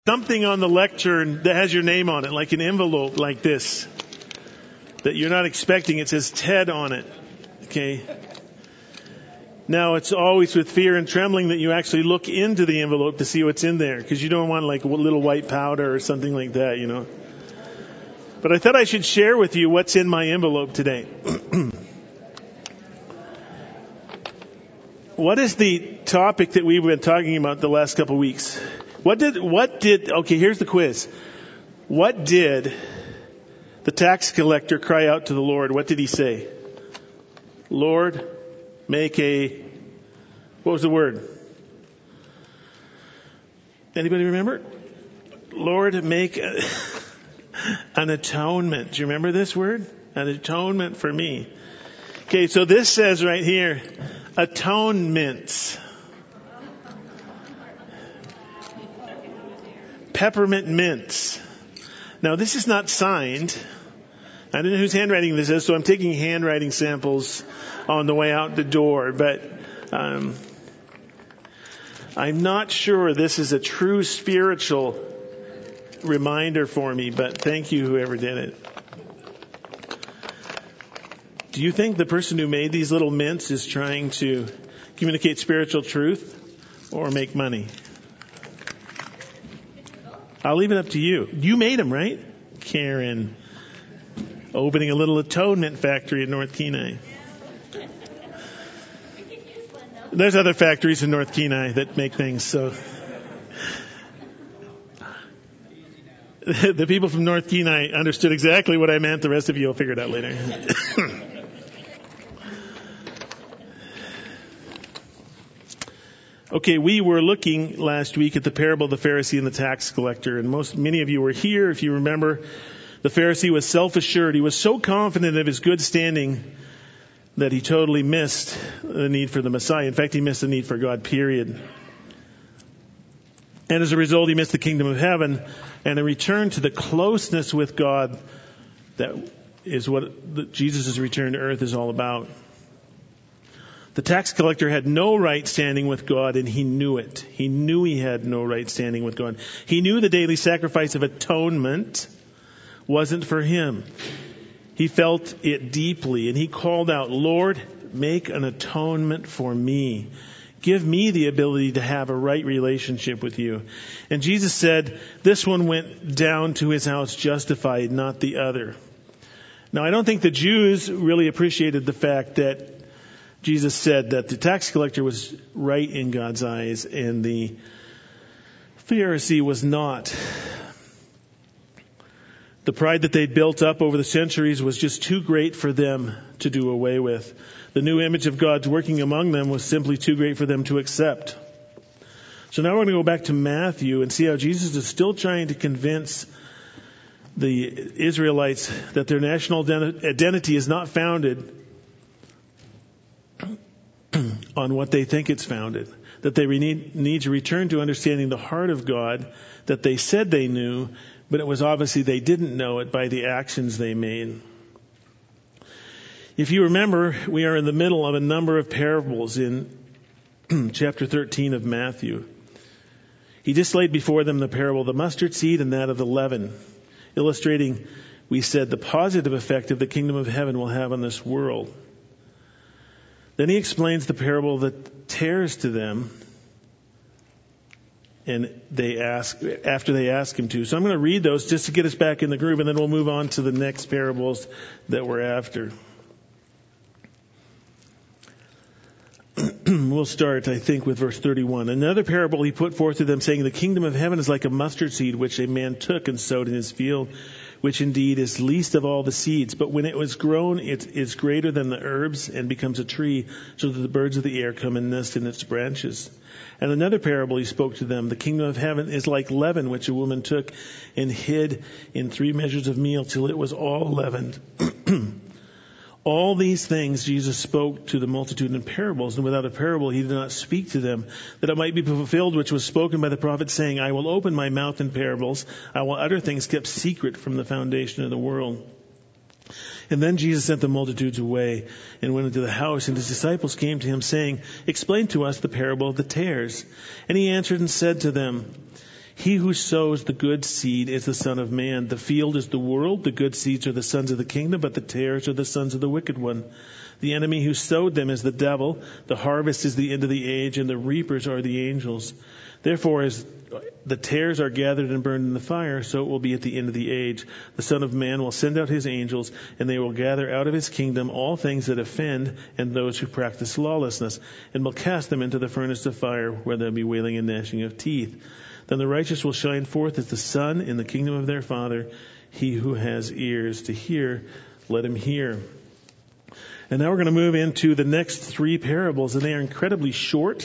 something on the lectern that has your name on it, like an envelope like this, that you're not expecting. It says TED on it. Okay. Now, it's always with fear and trembling that you actually look into the envelope to see what's in there, because you don't want like a little white powder or something like that, you know. But I thought I should share with you what's in my envelope today. What is the topic that we've been talking about the last couple of weeks? Okay, here's the quiz. What did the tax collector cry out to the Lord? What did he say? Lord, what was the word? Anybody remember? Lord, make an atonement. Do you remember this word? An atonement for me. Okay, so this says right here, atonements. Peppermint mints. Now, this is not signed. I don't know whose handwriting this is, so I'm taking handwriting samples on the way out the door. But I'm not sure this is a true spiritual reminder for me, but thank you, whoever did it. Do you think the person who made these little mints is trying to communicate spiritual truth or make money? I'll leave it up to you. You made them, right? Karen, opening a little atonement factory in North Kenai. There's other factories in North Kenai that make things, so the people from North Kenai understood exactly what I meant. The rest of you will figure it out later. Okay, we were looking last week at the parable of the Pharisee and the tax collector, and many of you were here. If you remember, the Pharisee was self-assured. He was so confident of his good standing that he totally missed the need for the Messiah. In fact, he missed the need for God, period. And as a result, he missed the kingdom of heaven and a return to the closeness with God that is what Jesus' return to earth is all about. The tax collector had no right standing with God, and he knew it. He knew he had no right standing with God. He knew the daily sacrifice of atonement wasn't for him. He felt it deeply, and he called out, Lord, make an atonement for me. Give me the ability to have a right relationship with you. And Jesus said, this one went down to his house justified, not the other. Now, I don't think the Jews really appreciated the fact that Jesus said that the tax collector was right in God's eyes and the Pharisee was not. The pride that they'd built up over the centuries was just too great for them to do away with. The new image of God's working among them was simply too great for them to accept. So now we're going to go back to Matthew and see how Jesus is still trying to convince the Israelites that their national identity is not founded on what they think it's founded. That they need to return to understanding the heart of God that they said they knew, but it was obviously they didn't know it by the actions they made. If you remember, we are in the middle of a number of parables in chapter 13 of Matthew. He just laid before them the parable of the mustard seed and that of the leaven, illustrating, we said, the positive effect of the kingdom of heaven will have on this world. Then he explains the parable of the tares to them, and after they ask him to. So I'm going to read those just to get us back in the groove, and then we'll move on to the next parables that we're after. We'll start, I think, with verse 31. Another parable he put forth to them, saying, the kingdom of heaven is like a mustard seed, which a man took and sowed in his field, which indeed is least of all the seeds. But when it was grown, it is greater than the herbs and becomes a tree, so that the birds of the air come and nest in its branches. And another parable he spoke to them, the kingdom of heaven is like leaven, which a woman took and hid in 3 measures of meal till it was all leavened. All these things Jesus spoke to the multitude in parables, and without a parable he did not speak to them, that it might be fulfilled which was spoken by the prophet, saying, I will open my mouth in parables, I will utter things kept secret from the foundation of the world. And then Jesus sent the multitudes away and went into the house, and his disciples came to him, saying, explain to us the parable of the tares. And he answered and said to them, He who sows the good seed is the Son of Man. The field is the world. The good seeds are the sons of the kingdom, but the tares are the sons of the wicked one. The enemy who sowed them is the devil. The harvest is the end of the age, and the reapers are the angels. Therefore, as the tares are gathered and burned in the fire, so it will be at the end of the age. The Son of Man will send out his angels, and they will gather out of his kingdom all things that offend and those who practice lawlessness, and will cast them into the furnace of fire, where there will be wailing and gnashing of teeth. Then the righteous will shine forth as the sun in the kingdom of their Father. He who has ears to hear, let him hear. And now we're going to move into the next three parables, and they are incredibly short,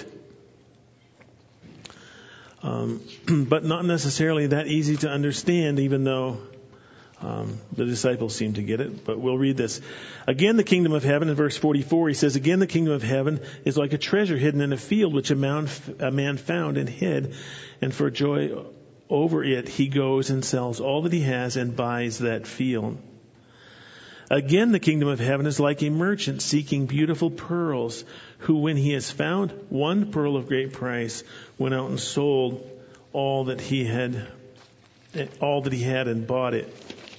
but not necessarily that easy to understand, even though the disciples seem to get it. But we'll read this. Again, the kingdom of heaven, in verse 44, he says, again, the kingdom of heaven is like a treasure hidden in a field, which a man found and hid, and for joy over it he goes and sells all that he has and buys that field. Again, the kingdom of heaven is like a merchant seeking beautiful pearls, who, when he has found one pearl of great price, went out and sold all that he had and bought it.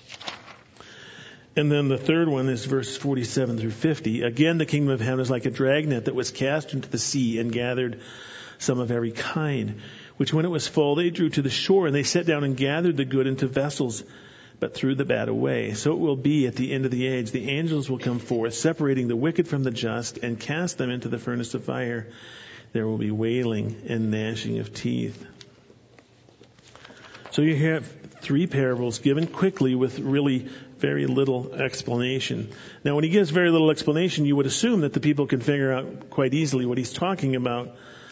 And then the third one is verse 47 through 50. Again, the kingdom of heaven is like a dragnet that was cast into the sea and gathered some of every kind, which when it was full, they drew to the shore, and they sat down and gathered the good into vessels, but threw the bad away. So it will be at the end of the age. The angels will come forth, separating the wicked from the just, and cast them into the furnace of fire. There will be wailing and gnashing of teeth. So you have three parables given quickly with really very little explanation. Now, when he gives very little explanation, you would assume that the people can figure out quite easily what he's talking about.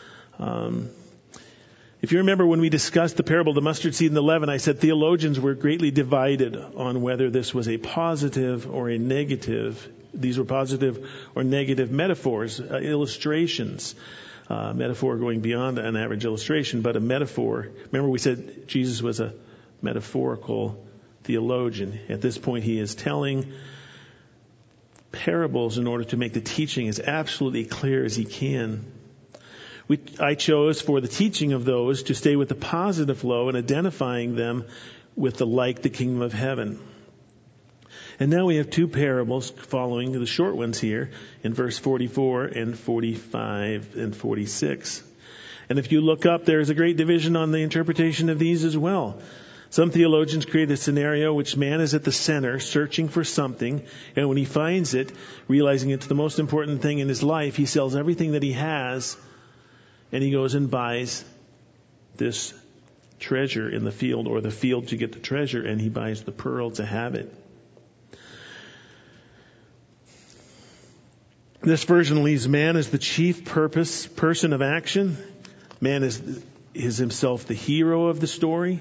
If you remember when we discussed the parable of the mustard seed and the leaven, I said theologians were greatly divided on whether this was a positive or a negative. These were positive or negative metaphors, illustrations. Metaphor going beyond an average illustration, but a metaphor. Remember we said Jesus was a metaphorical theologian. At this point, he is telling parables in order to make the teaching as absolutely clear as he can. I chose for the teaching of those to stay with the positive flow and identifying them with the kingdom of heaven. And now we have two parables following the short ones here in verse 44 and 45 and 46. And if you look up, there is a great division on the interpretation of these as well. Some theologians create a scenario which man is at the center, searching for something, and when he finds it, realizing it's the most important thing in his life, he sells everything that he has, and he goes and buys this treasure in the field, or the field to get the treasure, and he buys the pearl to have it. This version leaves man as the chief person of action. Man is himself the hero of the story.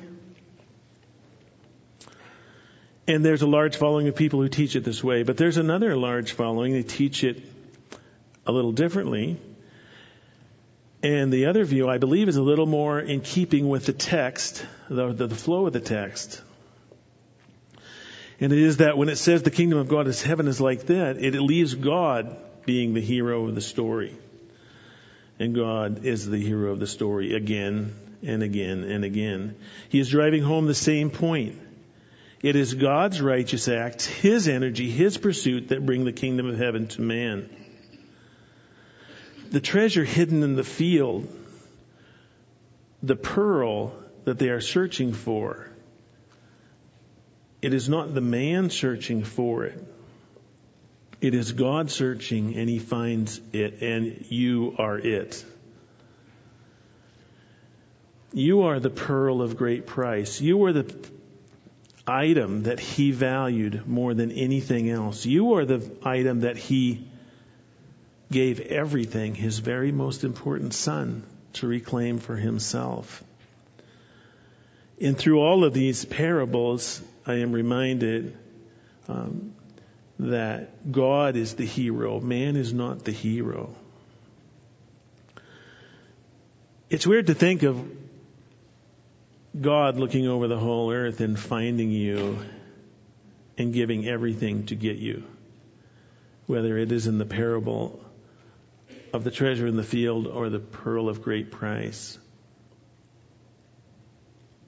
And there's a large following of people who teach it this way. But there's another large following. They teach it a little differently. And the other view, I believe, is a little more in keeping with the text, the flow of the text. And it is that when it says the kingdom of God is heaven is like that, it leaves God being the hero of the story. And God is the hero of the story again and again and again. He is driving home the same point. It is God's righteous acts, His energy, His pursuit that bring the kingdom of heaven to man. The treasure hidden in the field, the pearl that they are searching for, it is not the man searching for it. It is God searching, and He finds it, and you are it. You are the pearl of great price. You are the item that He valued more than anything else. You are the item that He gave everything, His very most important Son, to reclaim for Himself. And through all of these parables, I am reminded that God is the hero. Man is not the hero. It's weird to think of God looking over the whole earth and finding you and giving everything to get you. Whether it is in the parable of the treasure in the field or the pearl of great price.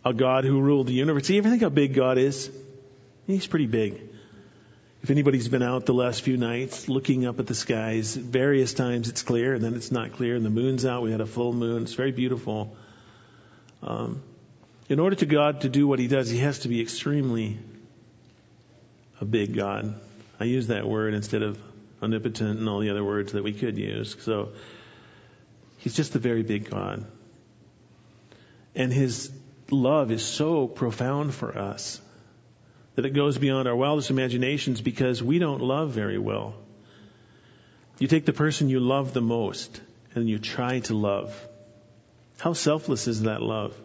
a God who ruled the universe. You ever think how big God is? He's pretty big. If anybody's been out the last few nights looking up at the skies, various times it's clear and then it's not clear and the moon's out. We had a full moon. It's very beautiful. In order to God to do what he does, he has to be extremely a big God. I use that word instead of omnipotent and all the other words that we could use. So he's just a very big God. And his love is so profound for us that it goes beyond our wildest imaginations because we don't love very well. You take the person you love the most and you try to love. How selfless is that love?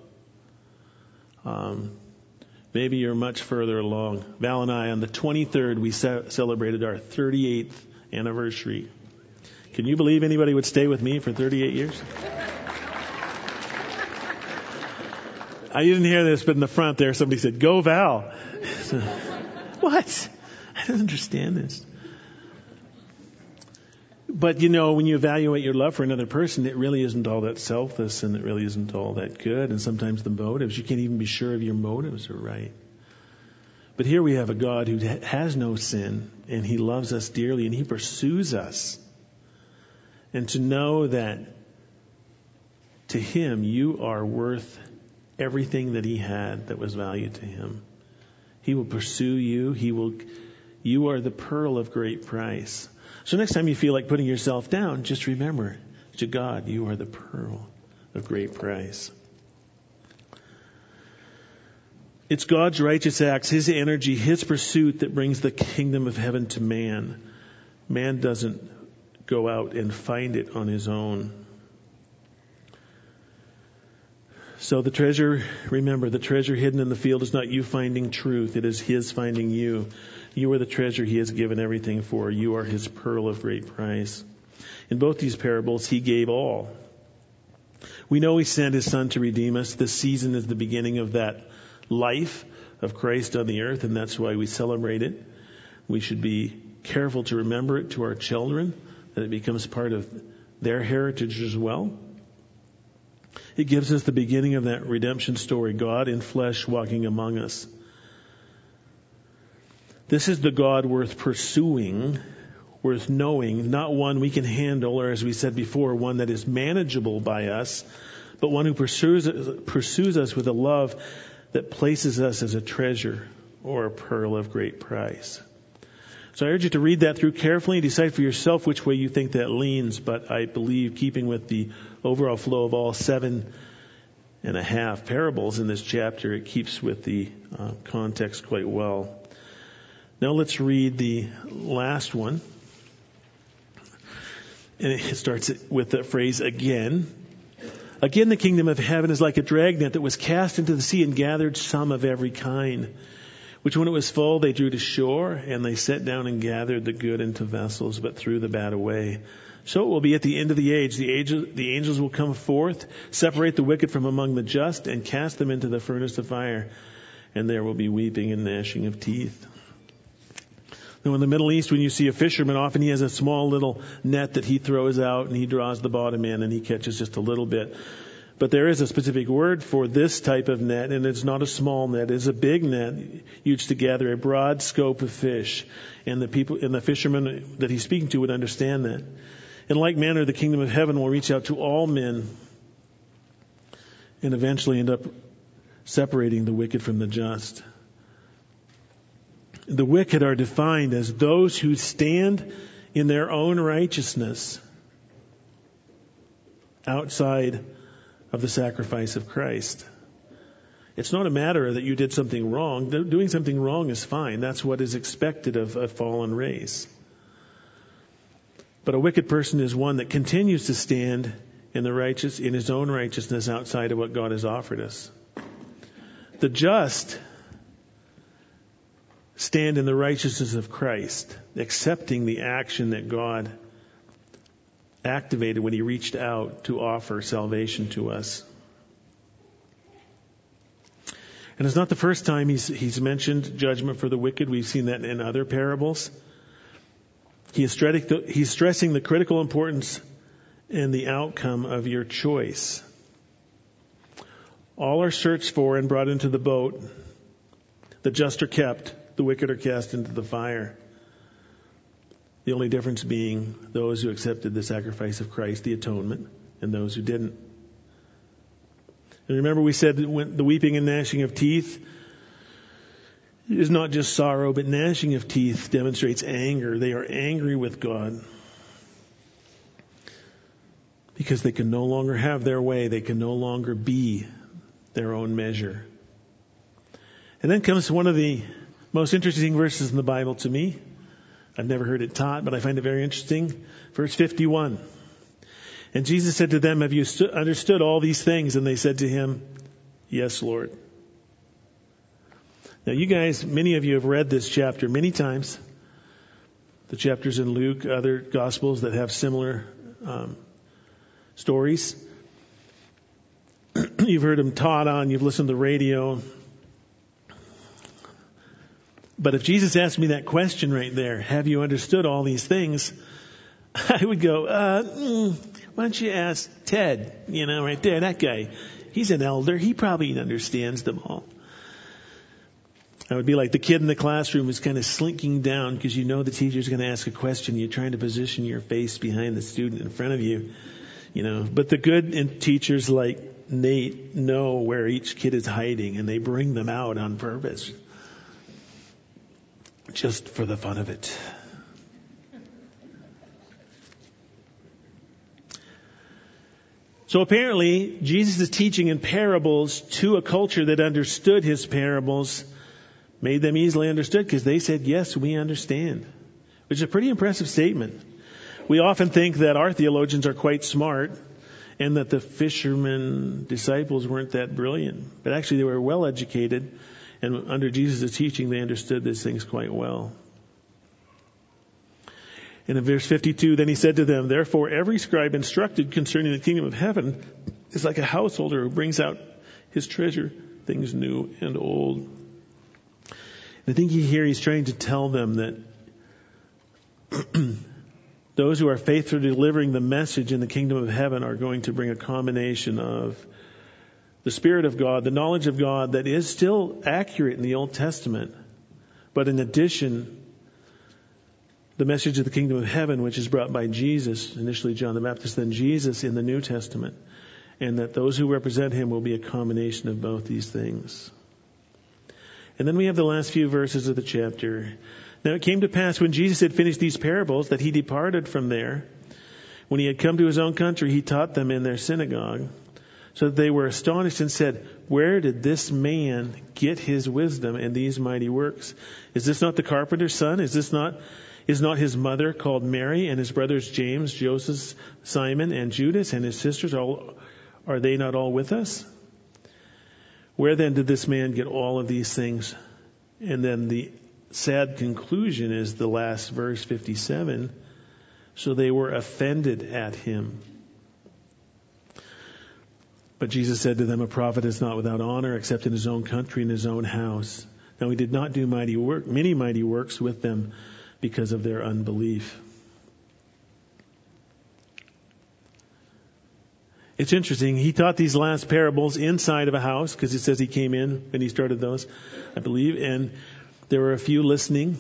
Maybe you're much further along. Val and I, on the 23rd, we celebrated our 38th anniversary. Can you believe anybody would stay with me for 38 years? I didn't hear this, but in the front there, somebody said, "Go Val." What? I don't understand this. But when you evaluate your love for another person, it really isn't all that selfless and it really isn't all that good. And sometimes the motives, you can't even be sure if your motives are right. But here we have a God who has no sin and he loves us dearly and he pursues us. And to know that to him you are worth everything that he had that was valued to him. He will pursue you. You are the pearl of great price. So next time you feel like putting yourself down, just remember, to God, you are the pearl of great price. It's God's righteous acts, his energy, his pursuit that brings the kingdom of heaven to man. Man doesn't go out and find it on his own. So remember, the treasure hidden in the field is not you finding truth. It is his finding you. You are the treasure he has given everything for. You are his pearl of great price. In both these parables, he gave all. We know he sent his son to redeem us. This season is the beginning of that life of Christ on the earth, and that's why we celebrate it. We should be careful to remember it to our children, that it becomes part of their heritage as well. It gives us the beginning of that redemption story, God in flesh walking among us. This is the God worth pursuing, worth knowing, not one we can handle, or as we said before, one that is manageable by us, but one who pursues us with a love that places us as a treasure or a pearl of great price. So I urge you to read that through carefully and decide for yourself which way you think that leans, but I believe, keeping with the overall flow of all 7.5 parables in this chapter, it keeps with the context quite well. Now let's read the last one. And it starts with the phrase again. Again, the kingdom of heaven is like a dragnet that was cast into the sea and gathered some of every kind, which when it was full, they drew to shore, and they set down and gathered the good into vessels, but threw the bad away. So it will be at the end of the age. The angels will come forth, separate the wicked from among the just, and cast them into the furnace of fire. And there will be weeping and gnashing of teeth. Now in the Middle East, when you see a fisherman, often he has a small little net that he throws out and he draws the bottom in and he catches just a little bit. But there is a specific word for this type of net, and it's not a small net. It's a big net used to gather a broad scope of fish. And the fishermen that he's speaking to would understand that. In like manner, the kingdom of heaven will reach out to all men and eventually end up separating the wicked from the just. The wicked are defined as those who stand in their own righteousness outside of the sacrifice of Christ. It's not a matter that you did something wrong. Doing something wrong is fine. That's what is expected of a fallen race. But a wicked person is one that continues to stand in his own righteousness outside of what God has offered us. The just stand in the righteousness of Christ, accepting the action that God activated when he reached out to offer salvation to us. And it's not the first time he's mentioned judgment for the wicked. We've seen that in other parables. He's stressing the critical importance and the outcome of your choice. All are searched for and brought into the boat. The just are kept, the wicked are cast into the fire. The only difference being those who accepted the sacrifice of Christ, the atonement, and those who didn't. And remember we said that when the weeping and gnashing of teeth is not just sorrow, but gnashing of teeth demonstrates anger. They are angry with God because they can no longer have their way. They can no longer be their own measure. And then comes one of the most interesting verses in the Bible to me. I've never heard it taught, but I find it very interesting. Verse 51. And Jesus said to them, have you understood all these things? And they said to him, yes, Lord. Now you guys, many of you have read this chapter many times. The chapters in Luke, other Gospels that have similar stories. You've heard them taught on, you've listened to the radio. But if Jesus asked me that question right there, have you understood all these things? I would go, why don't you ask Ted, right there, that guy. He's an elder. He probably understands them all. I would be like the kid in the classroom who's kind of slinking down because you know the teacher's going to ask a question. You're trying to position your face behind the student in front of you, But the good teachers like Nate know where each kid is hiding and they bring them out on purpose. Just for the fun of it. So apparently, Jesus' teaching in parables to a culture that understood his parables made them easily understood because they said, yes, we understand. Which is a pretty impressive statement. We often think that our theologians are quite smart and that the fishermen disciples weren't that brilliant. But actually they were well educated, and under Jesus' teaching they understood these things quite well. And in verse 52, then he said to them, therefore every scribe instructed concerning the kingdom of heaven is like a householder who brings out his treasure, things new and old. And I think here he's trying to tell them that those who are faithful to delivering the message in the kingdom of heaven are going to bring a combination of the Spirit of God, the knowledge of God that is still accurate in the Old Testament, but in addition, the message of the kingdom of heaven, which is brought by Jesus, initially John the Baptist, then Jesus in the New Testament, and that those who represent him will be a combination of both these things. And then we have the last few verses of the chapter. Now it came to pass when Jesus had finished these parables that he departed from there. When he had come to his own country, he taught them in their synagogue, so that they were astonished and said, where did this man get his wisdom and these mighty works? Is this not the carpenter's son? Is not his mother called Mary, and his brothers James, Joseph, Simon, and Judas, and his sisters, are they not all with us? Where then did this man get all of these things? And then the sad conclusion is the last verse, 57. So they were offended at him. But Jesus said to them, a prophet is not without honor except in his own country and his own house. Now he did not do many mighty works with them because of their unbelief. It's interesting. He taught these last parables inside of a house because it says he came in when he started those, I believe, and there were a few listening.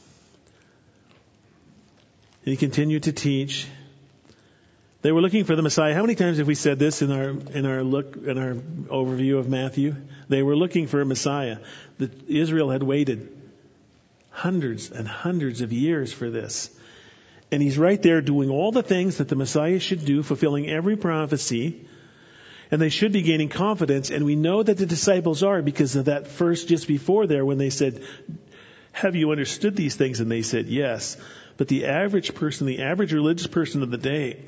And he continued to teach. They were looking for the Messiah. How many times have we said this in our overview of Matthew? They were looking for a Messiah. Israel had waited hundreds and hundreds of years for this. And he's right there doing all the things that the Messiah should do, fulfilling every prophecy. And they should be gaining confidence. And we know that the disciples are because of that verse just before there when they said, have you understood these things? And they said, yes. But the average person, the average religious person of the day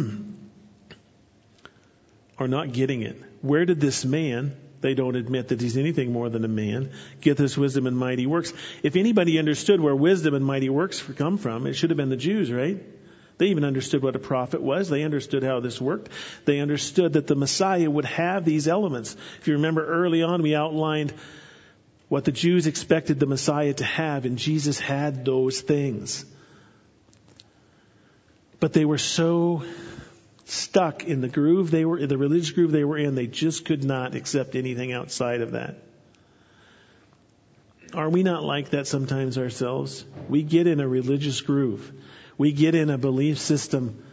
are not getting it. Where did this man, they don't admit that he's anything more than a man, get this wisdom and mighty works? If anybody understood where wisdom and mighty works come from, it should have been the Jews, right? They even understood what a prophet was. They understood how this worked. They understood that the Messiah would have these elements. If you remember early on, we outlined what the Jews expected the Messiah to have, and Jesus had those things. But they were so stuck in the religious groove they were in. They just could not accept anything outside of that. Are we not like that sometimes ourselves? We get in a religious groove. We get in a belief system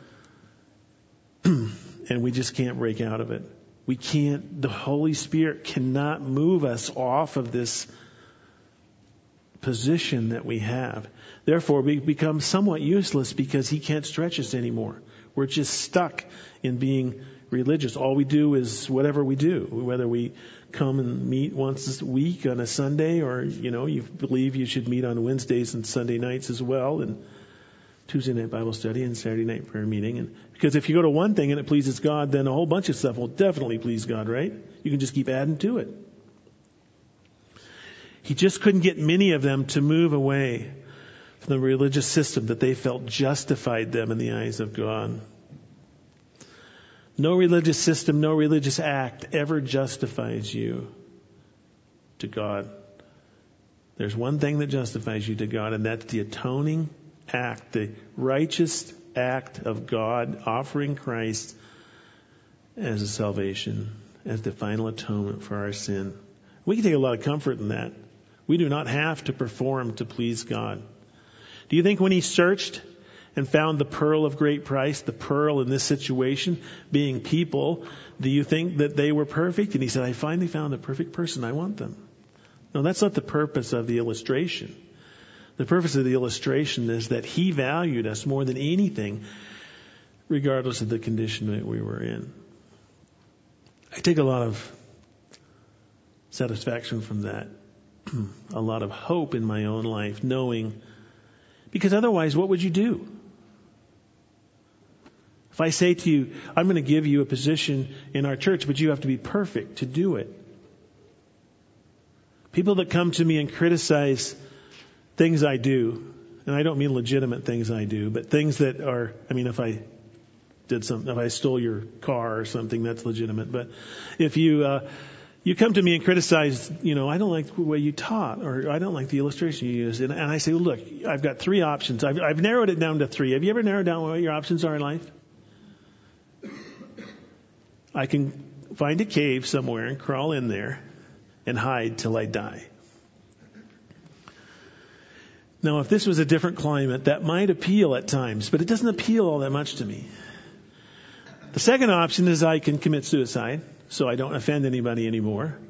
and we just can't break out of it. The Holy Spirit cannot move us off of this position that we have. Therefore, we become somewhat useless because He can't stretch us anymore. We're just stuck in being religious. All we do is whatever we do, whether we come and meet once a week on a Sunday, or, you believe you should meet on Wednesdays and Sunday nights as well, and Tuesday night Bible study and Saturday night prayer meeting. And because if you go to one thing and it pleases God, then a whole bunch of stuff will definitely please God, right? You can just keep adding to it. He just couldn't get many of them to move away from the religious system that they felt justified them in the eyes of God. No religious system, no religious act ever justifies you to God. There's one thing that justifies you to God, and that's the atoning act, the righteous act of God offering Christ as a salvation, as the final atonement for our sin. We can take a lot of comfort in that. We do not have to perform to please God. Do you think when He searched and found the pearl of great price, the pearl in this situation being people, do you think that they were perfect? And He said, I finally found the perfect person. I want them. No, that's not the purpose of the illustration. The purpose of the illustration is that He valued us more than anything, regardless of the condition that we were in. I take a lot of satisfaction from that. A lot of hope in my own life, knowing, because otherwise, what would you do? If I say to you, I'm going to give you a position in our church, but you have to be perfect to do it. People that come to me and criticize things I do, and I don't mean legitimate things I do, but things that are, if I did something, if I stole your car or something, that's legitimate. But if you come to me and criticize, I don't like the way you taught, or I don't like the illustration you used. And I say, look, I've got three options. I've narrowed it down to three. Have you ever narrowed down what your options are in life? I can find a cave somewhere and crawl in there and hide till I die. Now, if this was a different climate, that might appeal at times, but it doesn't appeal all that much to me. The second option is I can commit suicide, so I don't offend anybody anymore.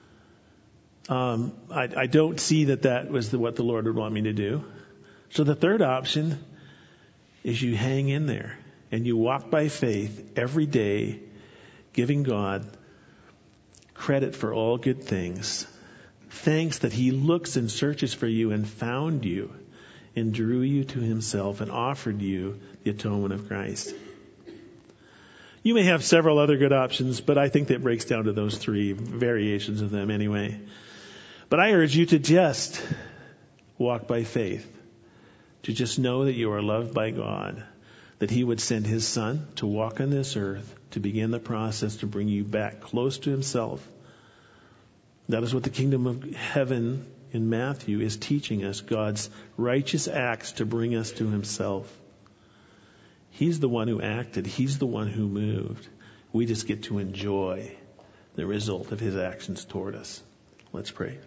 I don't see that was what the Lord would want me to do. So the third option is you hang in there and you walk by faith every day, giving God credit for all good things. Thanks that He looks and searches for you and found you and drew you to Himself and offered you the atonement of Christ. You may have several other good options, but I think that breaks down to those three variations of them anyway. But I urge you to just walk by faith, to just know that you are loved by God, that He would send His Son to walk on this earth, to begin the process to bring you back close to Himself. That is what the kingdom of heaven in Matthew is teaching us, God's righteous acts to bring us to Himself. He's the one who acted. He's the one who moved. We just get to enjoy the result of His actions toward us. Let's pray.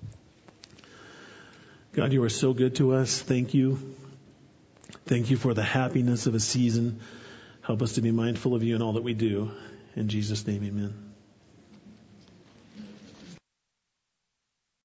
God, You are so good to us. Thank You. Thank You for the happiness of a season. Help us to be mindful of You in all that we do. In Jesus' name, amen.